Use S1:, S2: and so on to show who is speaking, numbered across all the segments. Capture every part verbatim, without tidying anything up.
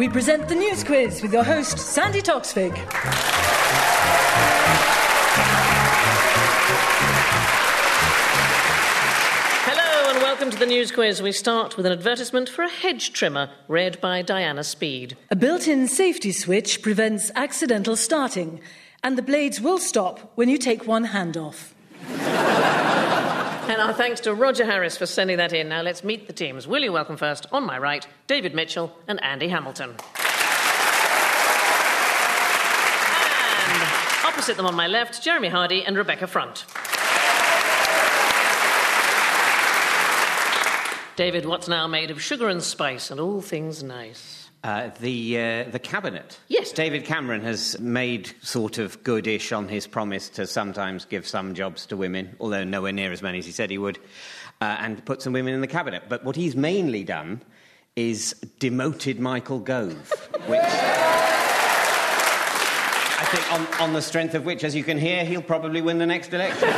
S1: we present the News Quiz with your host, Sandy Toksvig.
S2: Hello and welcome to the News Quiz. We start with an advertisement for a hedge trimmer, read by Diana Speed.
S1: A built-in safety switch prevents accidental starting, and the blades will stop when you take one hand off.
S2: And our thanks to Roger Harris for sending that in. Now let's meet the teams. Will you welcome first, on my right, David Mitchell and Andy Hamilton. And opposite them on my left, Jeremy Hardy and Rebecca Front. David, what's now made of sugar and spice and all things nice?
S3: Uh, the uh, the cabinet.
S2: Yes.
S3: David Cameron has made sort of goodish on his promise to sometimes give some jobs to women, although nowhere near as many as he said he would, uh, and put some women in the cabinet. But what he's mainly done is demoted Michael Gove, which I think on, on the strength of which, as you can hear, he'll probably win the next election.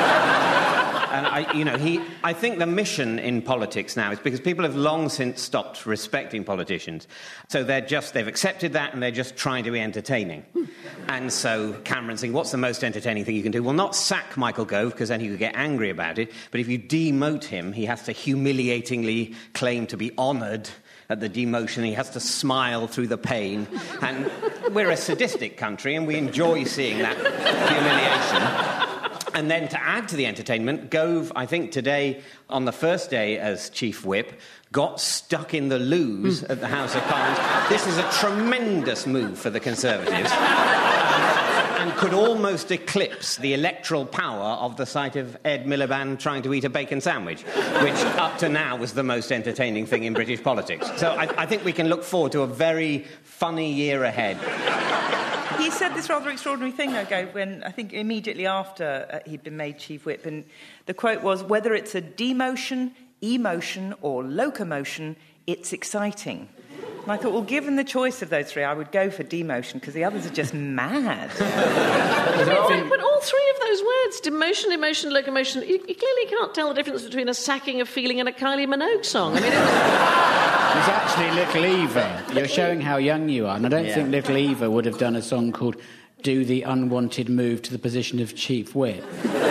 S3: And I, you know, he. I think the mission in politics now is because people have long since stopped respecting politicians, so they're just—they've accepted that, and they're just trying to be entertaining. And so Cameron's saying, "What's the most entertaining thing you can do?" Well, not sack Michael Gove, because then he could get angry about it. But if you demote him, he has to humiliatingly claim to be honoured at the demotion. He has to smile through the pain. And we're a sadistic country, and we enjoy seeing that humiliation. And then to add to the entertainment, Gove, I think today, on the first day as Chief Whip, got stuck in the loos mm. at the House of Commons. This is a tremendous move for the Conservatives and could almost eclipse the electoral power of the sight of Ed Miliband trying to eat a bacon sandwich, which up to now was the most entertaining thing in British politics. So I, I think we can look forward to a very funny year ahead.
S4: He said this rather extraordinary thing, though, Gove, when I think immediately after uh, he'd been made Chief Whip, and the quote was, "Whether it's a demotion, emotion or locomotion, it's exciting." And I thought, well, given the choice of those three, I would go for demotion, because the others are just mad.
S2: but, all, but all three of those words, demotion, emotion, locomotion, you, you clearly can't tell the difference between a sacking, a feeling and a Kylie Minogue song. I mean, it was...
S5: It's actually Little Eva. You're showing how young you are, and I don't yeah. think Little Eva would have done a song called "Do the Unwanted Move to the Position of Chief Whip."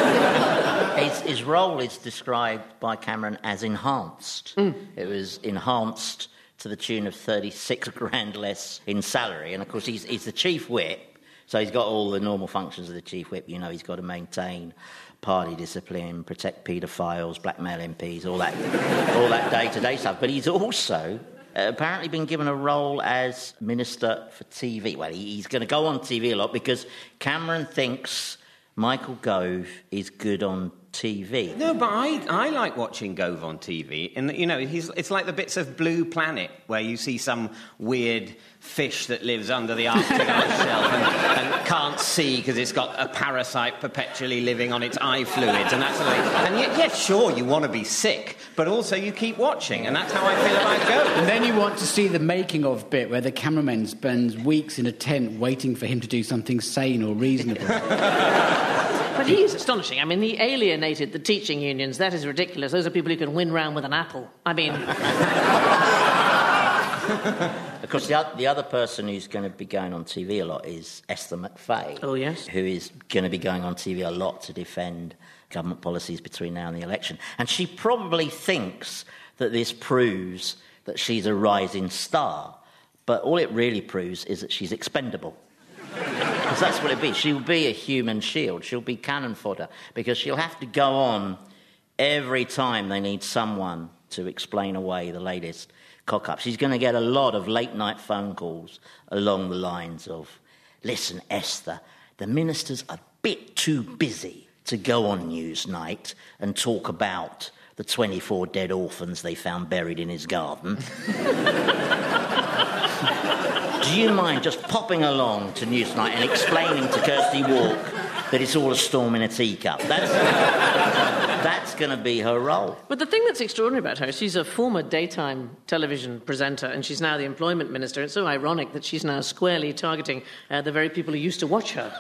S6: His, his role is described by Cameron as enhanced. Mm. It was enhanced to the tune of thirty-six grand less in salary, and of course he's, he's the Chief Whip, so he's got all the normal functions of the Chief Whip. You know, he's got to maintain party discipline, protect paedophiles, blackmail M Ps, all that, all that day-to-day stuff. But he's also uh, apparently been given a role as Minister for T V. Well, he, he's going to go on T V a lot because Cameron thinks Michael Gove is good on T V.
S3: No, but I, I like watching Gove on T V. And, you know, he's, it's like the bits of Blue Planet where you see some weird fish that lives under the Arctic ice shelf and, and can't see because it's got a parasite perpetually living on its eye fluids. And that's the way. And yet, yes, sure, you want to be sick, but also you keep watching. And that's how I feel about Gove.
S5: And then you want to see the making of bit where the cameraman spends weeks in a tent waiting for him to do something sane or reasonable.
S2: But he is astonishing. I mean, he alienated the teaching unions. That is ridiculous. Those are people who can win round with an apple. I mean...
S6: Of course, the, the other person who's going to be going on T V a lot is Esther McFay.
S2: Oh, yes.
S6: Who is going to be going on T V a lot to defend government policies between now and the election. And she probably thinks that this proves that she's a rising star. But all it really proves is that she's expendable. Because that's what it'll be. She'll be a human shield. She'll be cannon fodder. Because she'll have to go on every time they need someone to explain away the latest cock-up. She's going to get a lot of late-night phone calls along the lines of, "Listen, Esther, the minister's a bit too busy to go on Newsnight and talk about the twenty-four dead orphans they found buried in his garden. Do you mind just popping along to Newsnight and explaining to Kirsty Walk that it's all a storm in a teacup?" That's, that's going to be her role.
S2: But the thing that's extraordinary about her, she's a former daytime television presenter and she's now the employment minister. It's so ironic that she's now squarely targeting uh, the very people who used to watch her.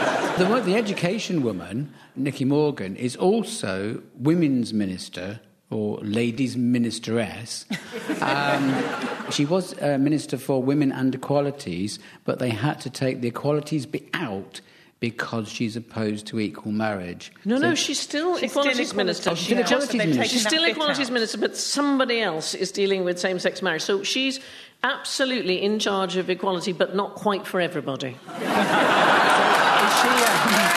S5: the, the education woman, Nicky Morgan, is also women's minister or ladies ministeress. Um, she was uh, Minister for Women and Equalities, but they had to take the equalities bit out because she's opposed to equal marriage.
S2: No,
S5: so
S2: no, she's still
S4: she's
S2: Equalities
S4: still
S2: Minister.
S5: Oh, she's still Equalities Minister.
S2: She's still Equalities Minister, but somebody else is dealing with same-sex marriage. So she's absolutely in charge of equality, but not quite for everybody.
S5: so, is she, uh,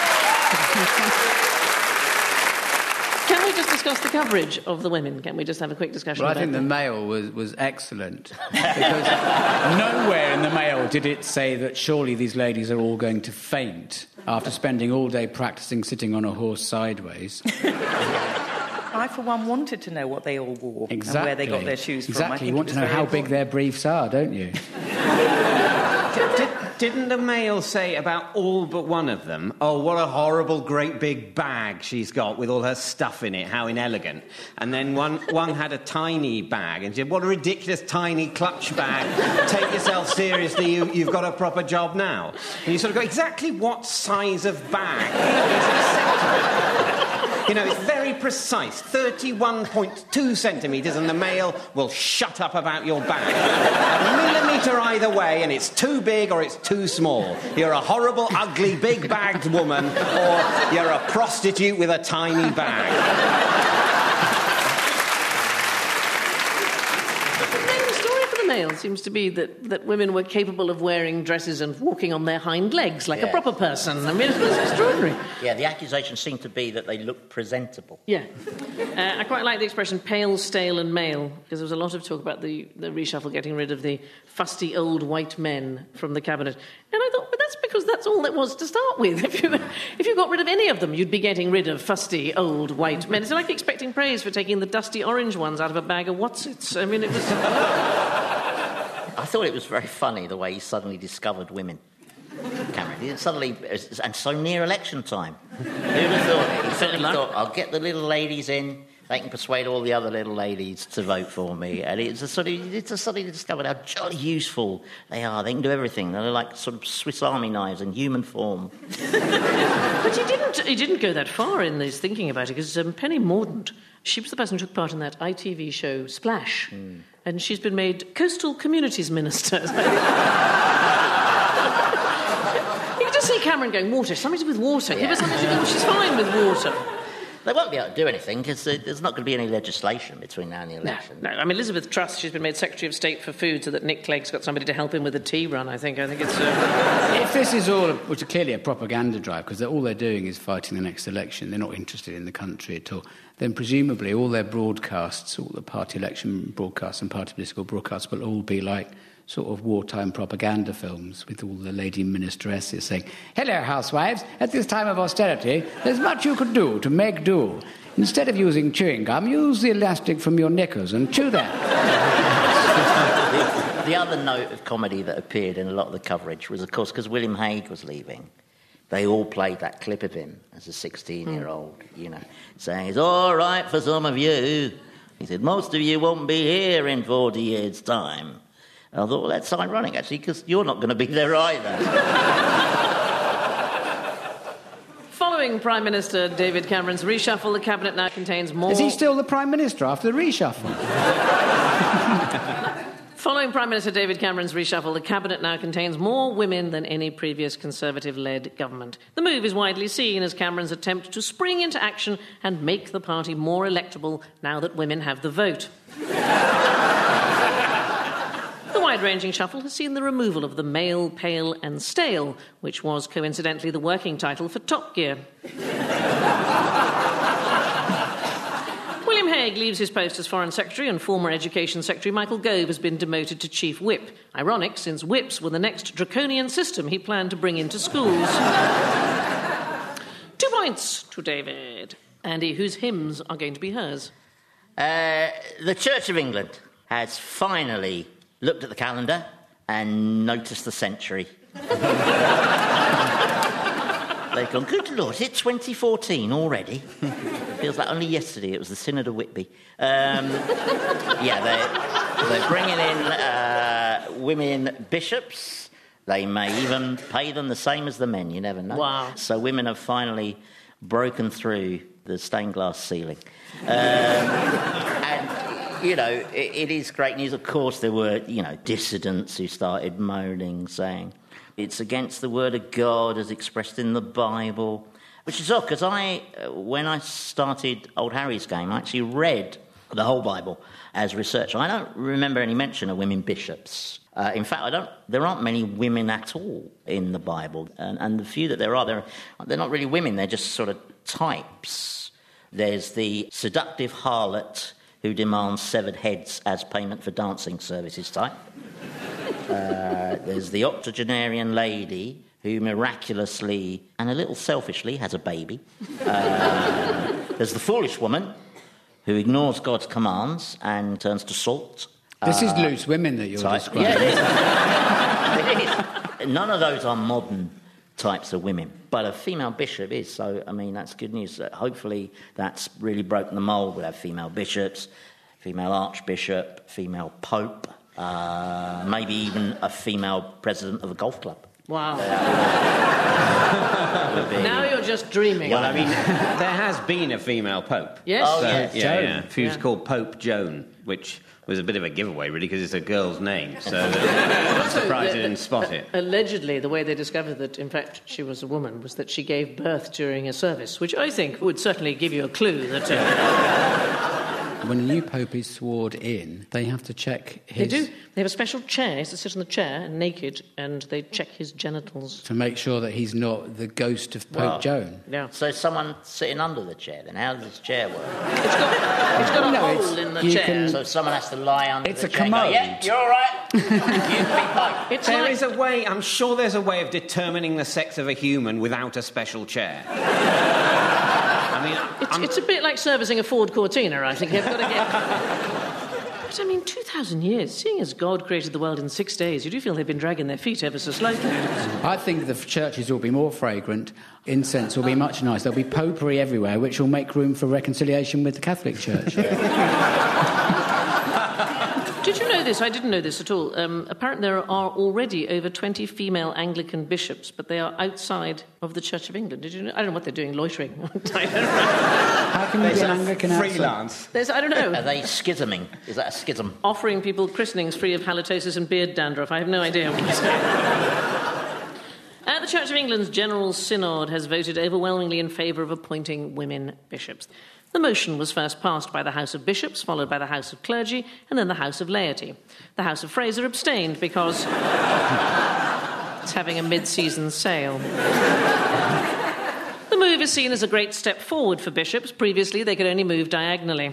S2: Can we just discuss the coverage of the women? Can we just have a quick discussion
S5: Well, I
S2: about
S5: think the
S2: them?
S5: Mail was, was excellent. Because nowhere in the Mail did it say that surely these ladies are all going to faint after spending all day practising sitting on a horse sideways.
S4: I, for one, wanted to know what they all wore
S5: Exactly.
S4: and where they got their shoes
S5: exactly.
S4: from. I think
S5: You want
S4: it
S5: to
S4: was
S5: know
S4: very
S5: how big
S4: important.
S5: their briefs are, don't you?
S3: Did, did, didn't the Mail say about all but one of them, oh, what a horrible, great big bag she's got with all her stuff in it, how inelegant. And then one, one had a tiny bag, and she said, what a ridiculous tiny clutch bag. Take yourself seriously, you, you've got a proper job now. And you sort of go, exactly what size of bag is acceptable? You know, it's very precise, thirty-one point two centimetres, and the Mail will shut up about your bag. A millimetre either way, and it's too big or it's too small. You're a horrible, ugly, big-bagged woman, or you're a prostitute with a tiny bag.
S2: The Mail seems to be that, that women were capable of wearing dresses and walking on their hind legs like
S6: Yeah.
S2: a proper person. I mean, it was extraordinary.
S6: Yeah, the accusation seemed to be that they looked presentable.
S2: Yeah. Uh, I quite like the expression pale, stale and male, because there was a lot of talk about the, the reshuffle getting rid of the fusty old white men from the cabinet. And I thought, but that's because that's all it was to start with. If you, if you got rid of any of them, you'd be getting rid of fusty old white men. It's like expecting praise for taking the dusty orange ones out of a bag of Wotsits. I mean, it was...
S6: I thought it was very funny the way he suddenly discovered women. Cameron, he suddenly, and so near election time. Who'd have thought it? He suddenly thought, I'll get the little ladies in, they can persuade all the other little ladies to vote for me. And it's a sort of, it's a suddenly discovered how jolly useful they are. They can do everything. They're like sort of Swiss Army knives in human form.
S2: But he didn't, he didn't go that far in his thinking about it, because um, Penny Mordaunt, she was the person who took part in that I T V show Splash, mm. and she's been made Coastal Communities Minister. You can just see Cameron going, water, something to do with water.
S6: Yeah.
S2: Give her something to do, she's fine with water.
S6: They won't be able to do anything because there's not going to be any legislation between now and the election.
S2: No, no, I mean, Elizabeth Truss, she's been made Secretary of State for Food so that Nick Clegg's got somebody to help him with the tea run, I think. I think it's... Uh...
S5: If this is all, which is clearly a propaganda drive, because all they're doing is fighting the next election, they're not interested in the country at all, then presumably all their broadcasts, all the party election broadcasts and party political broadcasts will all be like sort of wartime propaganda films with all the lady ministeresses saying, hello, housewives, at this time of austerity, there's much you could do to make do. Instead of using chewing gum, use the elastic from your knickers and chew that.
S6: the, the other note of comedy that appeared in a lot of the coverage was, of course, because William Hague was leaving, they all played that clip of him as a sixteen-year-old, mm. you know, saying, it's all right for some of you. He said, most of you won't be here in forty years' time. And I thought, well, that's ironic, actually, because you're not going to be there either.
S2: Following Prime Minister David Cameron's reshuffle, the Cabinet now contains more...
S5: Is he still the Prime Minister after the reshuffle?
S2: Following Prime Minister David Cameron's reshuffle, the Cabinet now contains more women than any previous Conservative-led government. The move is widely seen as Cameron's attempt to spring into action and make the party more electable now that women have the vote. The wide-ranging shuffle has seen the removal of the male, pale and stale, which was coincidentally the working title for Top Gear. William Hague leaves his post as Foreign Secretary, and former Education Secretary Michael Gove has been demoted to Chief Whip. Ironic, since whips were the next draconian system he planned to bring into schools. Two points to David. Andy, whose hymns are going to be hers?
S6: Uh, the Church of England has finally looked at the calendar and noticed the century. They've gone, good Lord, is it twenty fourteen already? Feels like only yesterday it was the Synod of Whitby. Um, yeah, they're, they're bringing in uh, women bishops. They may even pay them the same as the men, you never know.
S2: Wow.
S6: So women have finally broken through the stained glass ceiling. Um, you know, it, it is great news. Of course, there were, you know, dissidents who started moaning, saying it's against the word of God as expressed in the Bible, which is odd, because I, uh, when I started Old Harry's Game, I actually read the whole Bible as research. I don't remember any mention of women bishops. Uh, in fact, I don't. There aren't many women at all in the Bible, and, and the few that there are, they're, they're not really women. They're just sort of types. There's the seductive harlot who demands severed heads as payment for dancing services type. Uh, there's the octogenarian lady who miraculously and a little selfishly has a baby. Uh, there's the foolish woman who ignores God's commands and turns to salt.
S5: This
S6: uh,
S5: is loose women that you're
S6: type.
S5: describing.
S6: Yeah, it is. It is. None of those are modern types of women, but a female bishop is. So, I mean, that's good news. Hopefully that's really broken the mould. We'll have female bishops, female archbishop, female pope, uh, maybe even a female president of a golf club.
S2: Wow.
S6: Uh, be...
S2: Now you're just dreaming.
S3: Well, I mean, there has been a female pope.
S2: Yes.
S6: Oh,
S3: So,
S6: yeah.
S3: yeah,
S5: Joan.
S3: yeah. She was
S2: Yeah.
S3: called Pope Joan, which was a bit of a giveaway, really, because it's a girl's name. So I'm surprised you didn't spot it.
S2: Allegedly, the way they discovered that, in fact, she was a woman was that she gave birth during a service, which I think would certainly give you a clue that... Uh,
S5: When a new pope is sworn in, they have to check his...
S2: They do. They have a special chair. He has to sit on the chair, naked, and they check his genitals.
S5: to make sure that he's not the ghost of Pope
S6: Wow.
S5: Joan.
S2: Yeah.
S6: So someone sitting under the chair, then how does this chair work?
S2: It's got, it's got a
S5: No,
S2: hole
S5: it's-
S2: in the
S5: you
S2: chair.
S5: can-
S6: So someone has to lie under
S5: It's
S6: the
S5: a
S6: chair and go,
S5: commode.
S6: yeah, you're all right. You be pope.
S2: It's
S3: There
S2: like...
S3: is a way, I'm sure there's a way of determining the sex of a human without a special chair. I mean,
S2: It's,
S3: I'm-
S2: it's a bit like servicing a Ford Cortina, I think. You've got to get... But, I mean, two thousand years, seeing as God created the world in six days, you do feel they've been dragging their feet ever so slightly.
S5: I think the churches will be more fragrant, incense will be much nicer, there'll be popery everywhere, which will make room for reconciliation with the Catholic Church.
S2: Did you know this? I didn't know this at all. Um, apparently there are already over twenty female Anglican bishops, but they are outside of the Church of England. Did you know? I don't know what they're doing, loitering. I don't know.
S5: How can you be an Anglican outside?
S3: freelance.
S2: There's, I don't
S6: Are
S2: know.
S6: they schisming? Is that a schism?
S2: Offering people christenings free of halitosis and beard dandruff. I have no idea what it's Uh, the Church of England's General Synod has voted overwhelmingly in favour of appointing women bishops. The motion was first passed by the House of Bishops, followed by the House of Clergy, and then the House of Laity. The House of Fraser abstained because it's having a mid-season sale. The move is seen as a great step forward for bishops. Previously, they could only move diagonally.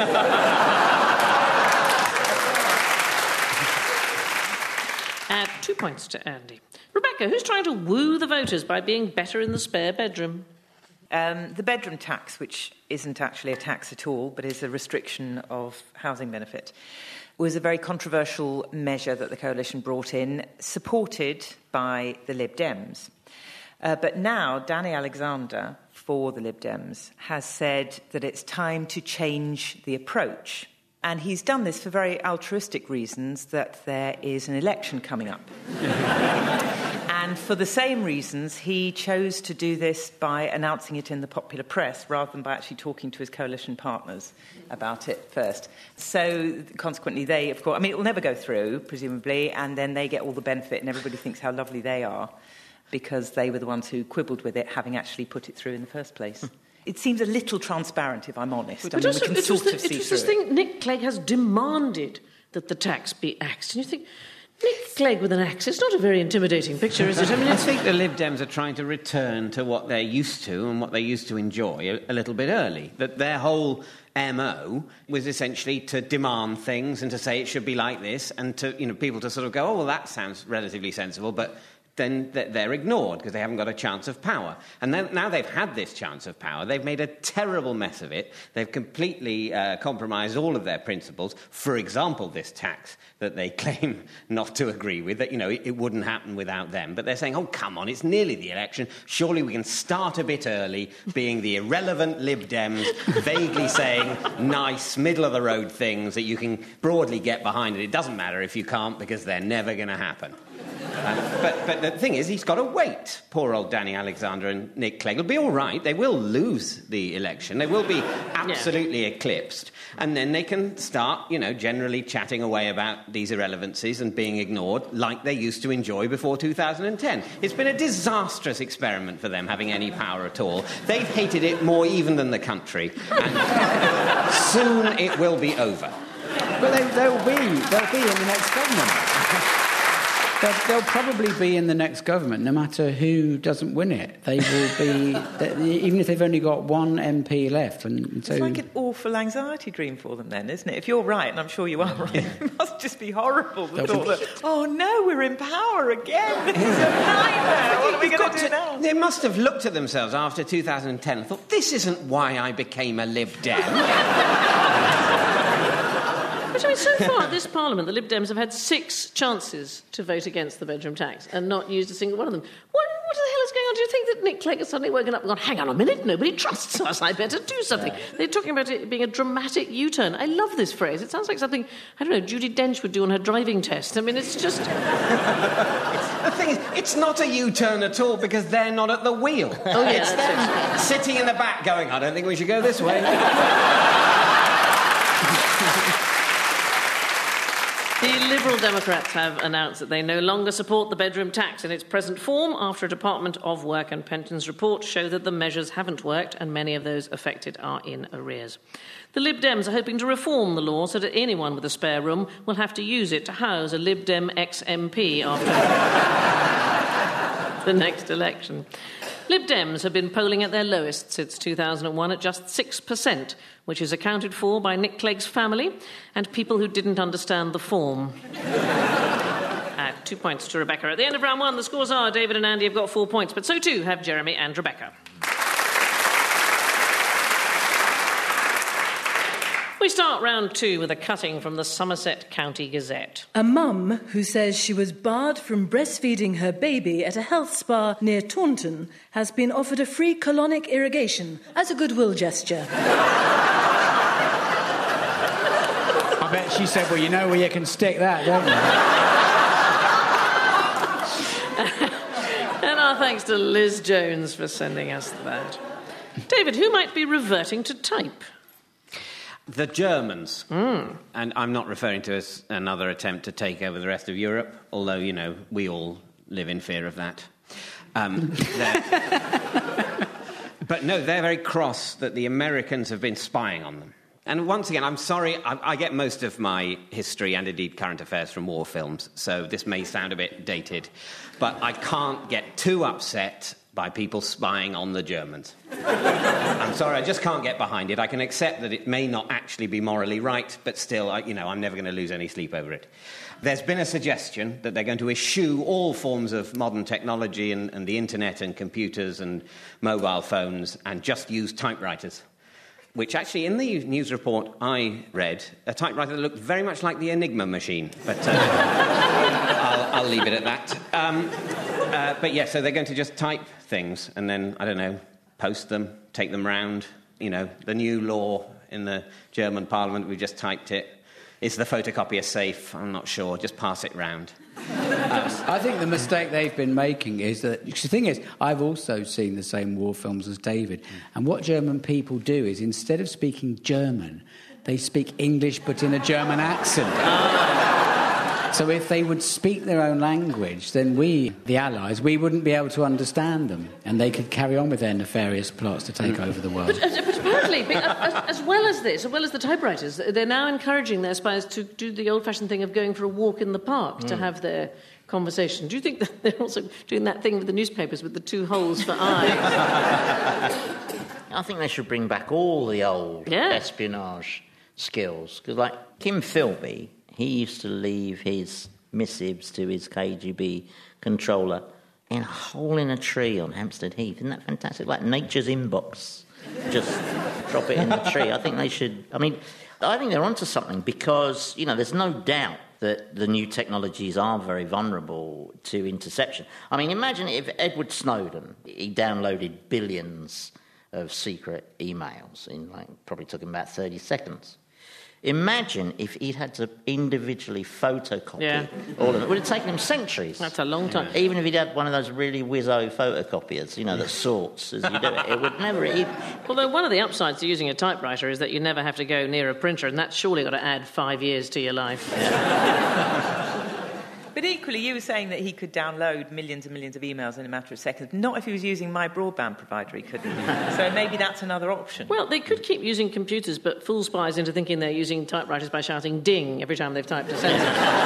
S2: Add two points to Andy. Rebecca, who's trying to woo the voters by being better in the spare bedroom?
S4: Um, the bedroom tax, which isn't actually a tax at all, but is a restriction of housing benefit, was a very controversial measure that the coalition brought in, supported by the Lib Dems. Uh, but now, Danny Alexander, for the Lib Dems, has said that it's time to change the approach. And he's done this for very altruistic reasons, that there is an election coming up. And for the same reasons, he chose to do this by announcing it in the popular press rather than by actually talking to his coalition partners about it first. So, consequently, they, of course, I mean, it will never go through, presumably, and then they get all the benefit and everybody thinks how lovely they are because they were the ones who quibbled with it, having actually put it through in the first place. It seems a little transparent, if I'm honest. I
S2: But
S4: mean,
S2: also,
S4: we can
S2: it
S4: sort
S2: was,
S4: of
S2: the,
S4: see
S2: it was
S4: through
S2: this
S4: it.
S2: thing Nick Clegg has demanded that the tax be axed. And you think, Nick Clegg with an axe, it's not a very intimidating picture, is it? I mean,
S3: I
S2: it's...
S3: think the Lib Dems are trying to return to what they're used to and what they used to enjoy a, a little bit early. That their whole M O was essentially to demand things and to say it should be like this, and to, you know, people to sort of go, oh, well, that sounds relatively sensible, but then they're ignored because they haven't got a chance of power. And then, now they've had this chance of power, they've made a terrible mess of it. They've completely uh, compromised all of their principles. For example, this tax that they claim not to agree with, that, you know, it, it wouldn't happen without them. But they're saying, oh, come on, it's nearly the election. Surely we can start a bit early, being the irrelevant Lib Dems, vaguely saying nice, middle-of-the-road things that you can broadly get behind. And it doesn't matter if you can't, because they're never going to happen. Um, but, but the thing is, he's got to wait. Poor old Danny Alexander and Nick Clegg will be all right. They will lose the election. They will be absolutely yeah. eclipsed. And then they can start, you know, generally chatting away about these irrelevancies and being ignored like they used to enjoy before two thousand ten. It's been a disastrous experiment for them having any power at all. They've hated it more even than the country. And soon it will be over.
S5: But they, they'll be, they'll be in the next government. They'll, they'll probably be in the next government, no matter who doesn't win it. They will be, they, even if they've only got one M P left. And, and so...
S4: It's like an awful anxiety dream for them then, isn't it? If you're right, and I'm sure you are right, it must just be horrible, the thought that, oh no, we're in power again. This is a nightmare. What are we going to do now?
S3: They must have looked at themselves after two thousand ten and thought, this isn't why I became a Lib Dem.
S2: Which, I mean, so far at this Parliament, the Lib Dems have had six chances to vote against the bedroom tax and not used a single one of them. What, what the hell is going on? Do you think that Nick Clegg has suddenly woken up and gone, hang on a minute, nobody trusts us, I better do something? Yeah. They're talking about it being a dramatic U-turn. I love this phrase. It sounds like something, I don't know, Judi Dench would do on her driving test. I mean, it's just...
S3: The thing is, it's not a U-turn at all because they're not at the wheel.
S2: Oh, yeah,
S3: it's them sitting in the back going, I don't think we should go this way.
S2: The Liberal Democrats have announced that they no longer support the bedroom tax in its present form after a Department of Work and Pensions report showed that the measures haven't worked and many of those affected are in arrears. The Lib Dems are hoping to reform the law so that anyone with a spare room will have to use it to house a Lib Dem ex-M P after the next election. Lib Dems have been polling at their lowest since two thousand one at just six percent, which is accounted for by Nick Clegg's family and people who didn't understand the form. uh, two points to Rebecca. At the end of round one, the scores are David and Andy have got four points, but so too have Jeremy and Rebecca. We start round two with a cutting from the Somerset County Gazette.
S1: A mum who says she was barred from breastfeeding her baby at a health spa near Taunton has been offered a free colonic irrigation as a goodwill gesture.
S5: I bet she said, well, you know where you can stick that, don't
S2: you? And our thanks to Liz Jones for sending us that. David, who might be reverting to type?
S3: The Germans.
S2: Mm.
S3: And I'm not referring to as another attempt to take over the rest of Europe, although, you know, we all live in fear of that. Um, but no, they're very cross that the Americans have been spying on them. And once again, I'm sorry, I, I get most of my history and indeed current affairs from war films, so this may sound a bit dated, but I can't get too upset by people spying on the Germans. I'm sorry, I just can't get behind it. I can accept that it may not actually be morally right, but still, I, you know, I'm never going to lose any sleep over it. There's been a suggestion that they're going to eschew all forms of modern technology and, and the internet and computers and mobile phones and just use typewriters, which actually, in the news report I read, a typewriter that looked very much like the Enigma machine, but uh, I'll, I'll leave it at that. Um, uh, but, yeah, so they're going to just type things and then, I don't know, post them, take them round. You know, the new law in the German parliament, we just typed it. Is the photocopier safe? I'm not sure. Just pass it round.
S5: Um, I think the mistake they've been making is that... The thing is, I've also seen the same war films as David, and what German people do is, instead of speaking German, they speak English but in a German accent. So if they would speak their own language, then we, the Allies, we wouldn't be able to understand them, and they could carry on with their nefarious plots to take over the world.
S2: But, uh, but apparently, as, as well as this, as well as the typewriters, they're now encouraging their spies to do the old-fashioned thing of going for a walk in the park mm. to have their conversation. Do you think that they're also doing that thing with the newspapers with the two holes for eyes?
S6: I think they should bring back all the old
S2: yeah.
S6: espionage skills. Because, like, Kim Philby... He used to leave his missives to his K G B controller in a hole in a tree on Hampstead Heath. Isn't that fantastic? Like nature's inbox. Just drop it in the tree. I think they should... I mean, I think they're onto something because, you know, there's no doubt that the new technologies are very vulnerable to interception. I mean, imagine if Edward Snowden, he downloaded billions of secret emails in, like, probably took him about thirty seconds. Imagine if he'd had to individually photocopy
S2: Yeah.
S6: all of it. It would have taken him centuries.
S2: That's a long time.
S6: Even if he'd had one of those really whizzo photocopiers, you know, that sorts as you do it, it would never... It,
S2: Although one of the upsides to using a typewriter is that you never have to go near a printer, and that's surely got to add five years to your life.
S4: But equally, you were saying that he could download millions and millions of emails in a matter of seconds. Not if he was using my broadband provider, he couldn't. So maybe that's another option.
S2: Well, they could keep using computers, but fool spies into thinking they're using typewriters by shouting ding every time they've typed a sentence.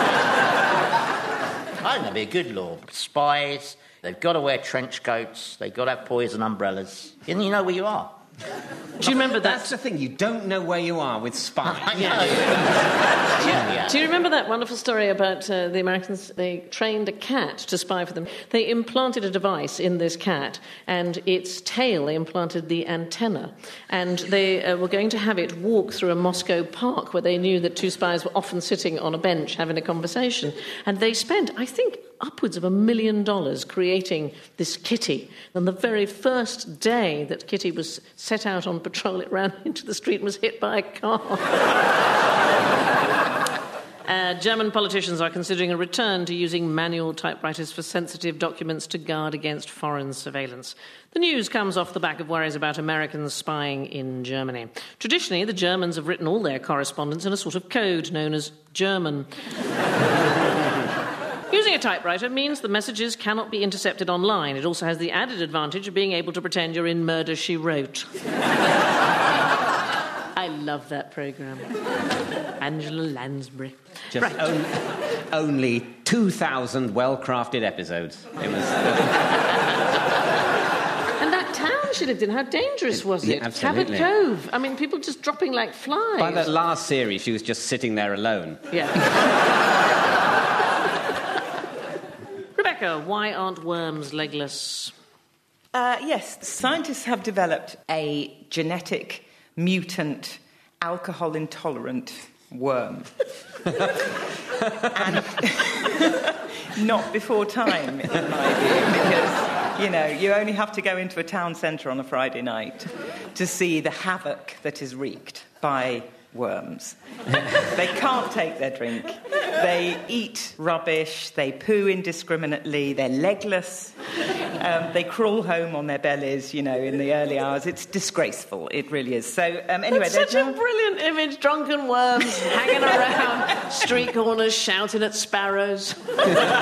S6: I think that'd be a good law. Spies, they've got to wear trench coats, they've got to have poison umbrellas, and you know where you are.
S2: Do you remember that?
S3: That's the thing, you don't know where you are with spies.
S6: I know. yeah, yeah.
S2: Do you remember that wonderful story about uh, the Americans? They trained a cat to spy for them. They implanted a device in this cat, and its tail, they implanted the antenna. And they uh, were going to have it walk through a Moscow park where they knew that two spies were often sitting on a bench having a conversation. And they spent, I think, upwards of a million dollars creating this kitty. And the very first day that Kitty was set out on patrol, it ran into the street and was hit by a car. uh, German politicians are considering a return to using manual typewriters for sensitive documents to guard against foreign surveillance. The news comes off the back of worries about Americans spying in Germany. Traditionally, the Germans have written all their correspondence in a sort of code known as German. Using a typewriter means the messages cannot be intercepted online. It also has the added advantage of being able to pretend you're in Murder, She Wrote. I love that programme. Angela Lansbury.
S3: Just
S2: right.
S3: on, only two thousand well-crafted episodes. It was...
S2: And that town she lived in, how dangerous was it?
S3: Yeah, absolutely.
S2: Cabot Cove. I mean, people just dropping like flies.
S3: By the last series, she was just sitting there alone.
S2: Yeah. Rebecca, why aren't worms legless?
S4: Uh, yes, scientists have developed a genetic mutant, alcohol-intolerant worm. And not before time, in my view, because, you know, you only have to go into a town centre on a Friday night to see the havoc that is wreaked by worms. They can't take their drink. They eat rubbish. They poo indiscriminately. They're legless. Um, they crawl home on their bellies, you know, in the early hours. It's disgraceful. It really is. So, um, anyway...
S2: That's such now... a brilliant image. Drunken worms hanging around street corners shouting at sparrows.
S4: You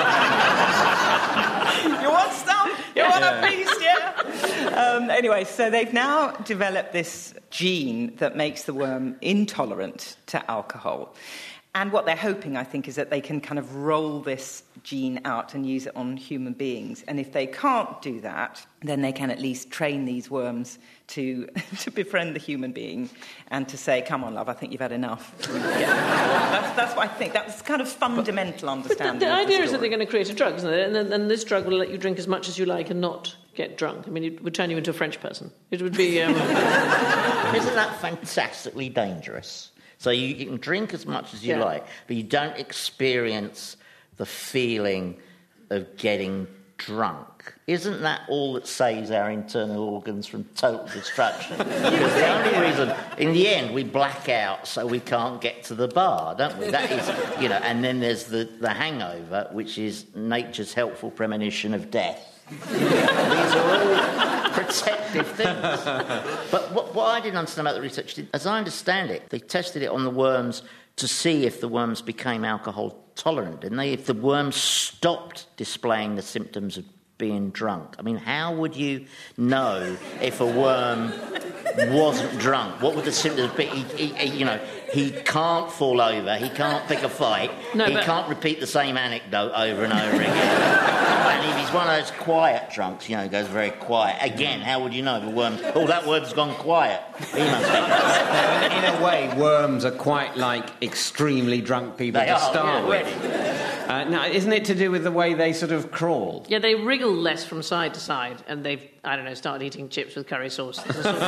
S4: want some? You want a piece, yeah? Um, anyway, so they've now developed this gene that makes the worm intolerant to alcohol. And what they're hoping, I think, is that they can kind of roll this gene out and use it on human beings. And if they can't do that, then they can at least train these worms to to befriend the human being and to say, come on, love, I think you've had enough. Yeah. that's, that's what I think. That's kind of fundamental understanding.
S2: But the, the idea
S4: the
S2: is that they're going to create a drug, isn't it? And, then, and this drug will let you drink as much as you like and not get drunk. I mean, it would turn you into a French person. It would be... Um...
S6: Isn't that fantastically dangerous? So you, you can drink as much as you
S2: yeah.
S6: like, but you don't experience the feeling of getting drunk. Isn't that all that saves our internal organs from total destruction? Because the only reason, in the end, we black out so we can't get to the bar, don't we? That is, you know, and then there's the, the hangover, which is nature's helpful premonition of death. These are all protective things. But what, what I didn't understand about the research, as I understand it, they tested it on the worms to see if the worms became alcohol tolerant, didn't they? If the worms stopped displaying the symptoms of being drunk. I mean, how would you know if a worm wasn't drunk? What would the symptoms be? He, he, he, you know, he can't fall over, he can't pick a fight, no, he but... can't repeat the same anecdote over and over again. And if he's one of those quiet drunks, you know, goes very quiet, again, how would you know if a worm... Oh, that worm's gone quiet. He must be...
S3: In a way, worms are quite like extremely drunk people
S6: they
S3: to
S6: are,
S3: start
S6: yeah,
S3: with. Uh, now, isn't it to do with the way they sort of crawl?
S2: Yeah, they wriggle less from side to side, and they've, I don't know, started eating chips with curry sauce. Sort of...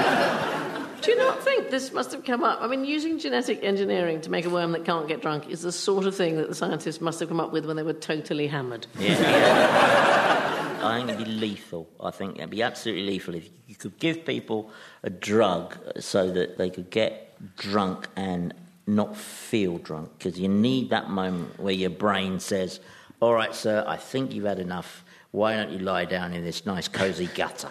S2: Do you not think this must have come up? I mean, using genetic engineering to make a worm that can't get drunk is the sort of thing that the scientists must have come up with when they were totally hammered.
S6: Yeah, yeah. I think it'd be lethal. I think it'd be absolutely lethal if you could give people a drug so that they could get drunk and not feel drunk, because you need that moment where your brain says, all right, sir, I think you've had enough. Why don't you lie down in this nice, cosy gutter?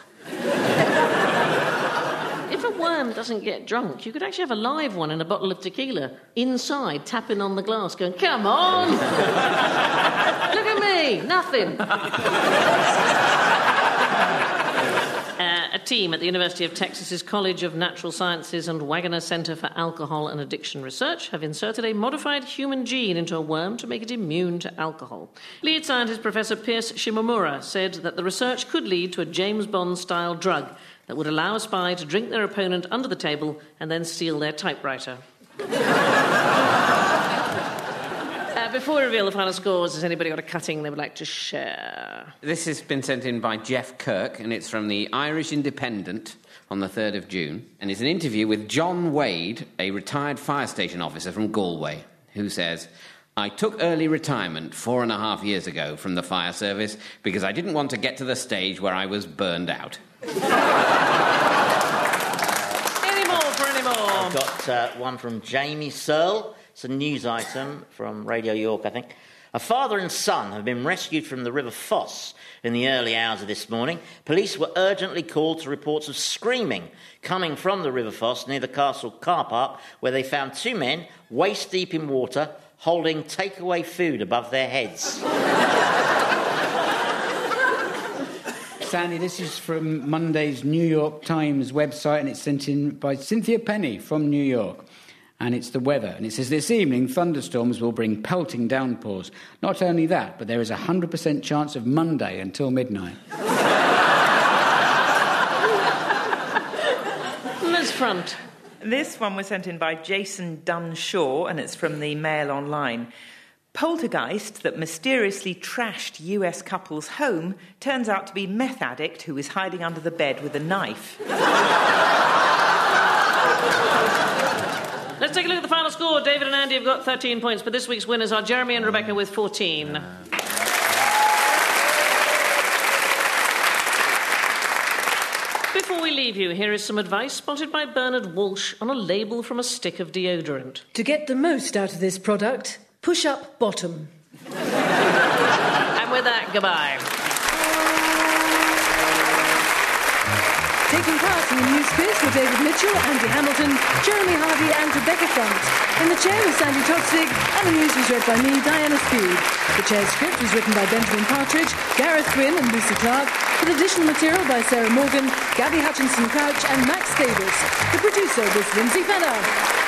S2: If a worm doesn't get drunk, you could actually have a live one in a bottle of tequila, inside, tapping on the glass, going, come on! Look at me! Nothing! Uh, a team at the University of Texas's College of Natural Sciences and Wagner Center for Alcohol and Addiction Research have inserted a modified human gene into a worm to make it immune to alcohol. Lead scientist Professor Pierce Shimomura said that the research could lead to a James Bond-style drug that would allow a spy to drink their opponent under the table and then steal their typewriter. Uh, before we reveal the final scores, has anybody got a cutting they would like to share?
S3: This has been sent in by Jeff Kirk, and it's from the Irish Independent on the third of June. And it's an interview with John Wade, a retired fire station officer from Galway, who says, I took early retirement four and a half years ago from the fire service because I didn't want to get to the stage where I was burned out.
S2: Any more for any more?
S6: I've got uh, one from Jamie Searle. It's a news item from Radio York, I think. A father and son have been rescued from the River Foss in the early hours of this morning. Police were urgently called to reports of screaming coming from the River Foss near the castle car park, where they found two men waist-deep in water holding takeaway food above their heads.
S5: Sandy, this is from Monday's New York Times website, and it's sent in by Cynthia Penny from New York. And it's the weather. And it says, this evening, thunderstorms will bring pelting downpours. Not only that, but there is a one hundred percent chance of Monday until midnight.
S2: Liz Front.
S4: This one was sent in by Jason Dunshaw, and it's from the Mail Online. Poltergeist that mysteriously trashed U S couple's home turns out to be meth addict who is hiding under the bed with a knife.
S2: Let's take a look at the final score. David and Andy have got thirteen points, but this week's winners are Jeremy and Rebecca with fourteen. Before we leave you, here is some advice spotted by Bernard Walsh on a label from a stick of deodorant.
S1: To get the most out of this product, push up bottom.
S2: And with that, goodbye.
S1: Taking part in the news quiz were David Mitchell, Andy Hamilton, Jeremy Harvey and Rebecca Front. In the chair was Sandy Toksvig, and the news was read by me, Diana Speed. The chair script was written by Benjamin Partridge, Gareth Gwynn and Lucy Clark, with additional material by Sarah Morgan, Gabby Hutchinson-Crouch and Max Davis. The producer was Lindsay Fenner.